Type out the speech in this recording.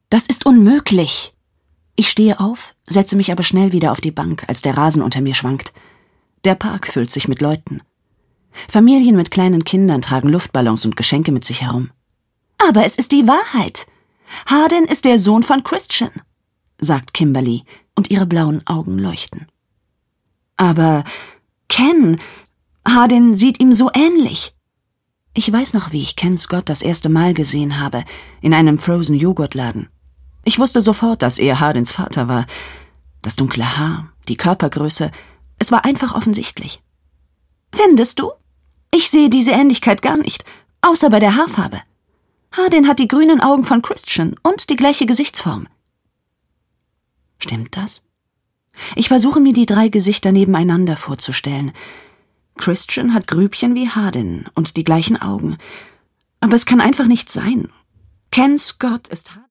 Das ist unmöglich. Ich stehe auf, setze mich aber schnell wieder auf die Bank, als der Rasen unter mir schwankt. Der Park füllt sich mit Leuten. Familien mit kleinen Kindern tragen Luftballons und Geschenke mit sich herum. Aber es ist die Wahrheit. Hardin ist der Sohn von Christian, sagt Kimberly, und ihre blauen Augen leuchten. Aber Ken, Hardin sieht ihm so ähnlich. Ich weiß noch, wie ich Ken Scott das erste Mal gesehen habe, in einem Frozen-Joghurtladen. Ich wusste sofort, dass er Hardins Vater war. Das dunkle Haar, die Körpergröße, es war einfach offensichtlich. Findest du? Ich sehe diese Ähnlichkeit gar nicht, außer bei der Haarfarbe. Hardin hat die grünen Augen von Christian und die gleiche Gesichtsform. Stimmt das? Ich versuche mir die 3 Gesichter nebeneinander vorzustellen. Christian hat Grübchen wie Hardin und die gleichen Augen. Aber es kann einfach nicht sein. Ken Scott ist